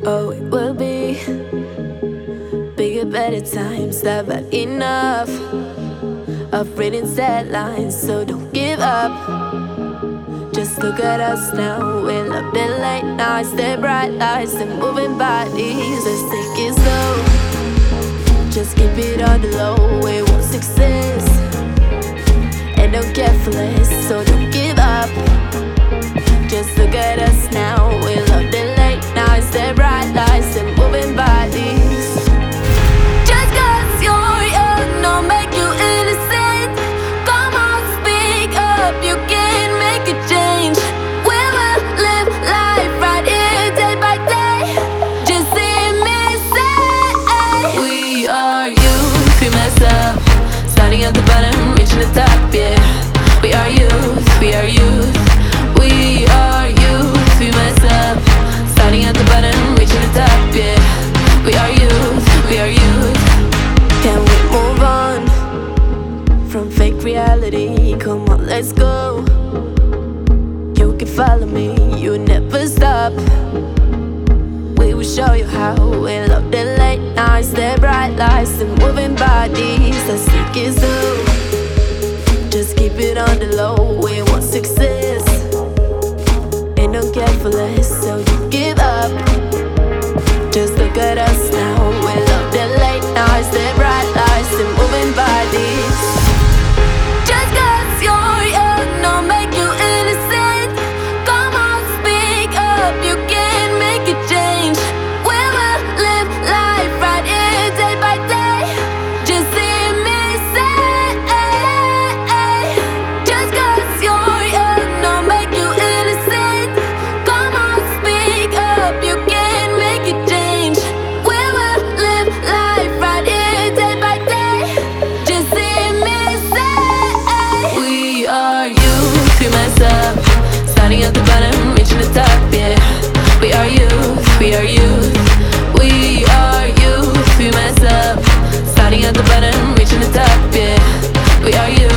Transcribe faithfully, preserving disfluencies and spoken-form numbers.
Oh, it will be bigger, better times. Never enough of reading sad lines, so don't give up. Just look at us now. We love the late nights, the bright lights, the moving bodies. Let's take it slow. Just keep it on the low. We want success and don't care for less, so don't give up. Just look at us now. We love the late nights, the bright lights, the moving bodies. Just cause you're young, don't make you innocent. Come on, speak up, you can make a change. We will live life right here, day by day. Just see me say, we are youth, we mess up. Starting at the bottom, reaching the top, yeah. We are youth, we are youth. We are youth, we mess up. Starting at the bottom, reaching the top, yeah. We are youth, we are youth. Can we move on from fake reality? Come on, let's go. You can follow me, you never stop. We will show you how. We love the late nights, the bright lights, the moving bodies. Let's take it slow. Just keep it on the low. We want success and don't care for less, so don't give up. Just look at us now. We love the late nights, the bright lights, the moving bodies. Just cause you're young, don't make you innocent. Come on, speak up, you can make a change. We will live life right here, day by day. Just see me say, just cause you're young, don't make you innocent. Come on, speak up, you can make a change. We will live life right here, day by day. Just see me say, we are youth, we mess up. Starting at the bottom, reaching the top, yeah. We are youth, we are youth. We are youth, we mess up. Starting at the bottom, reaching the top, yeah. We are youth.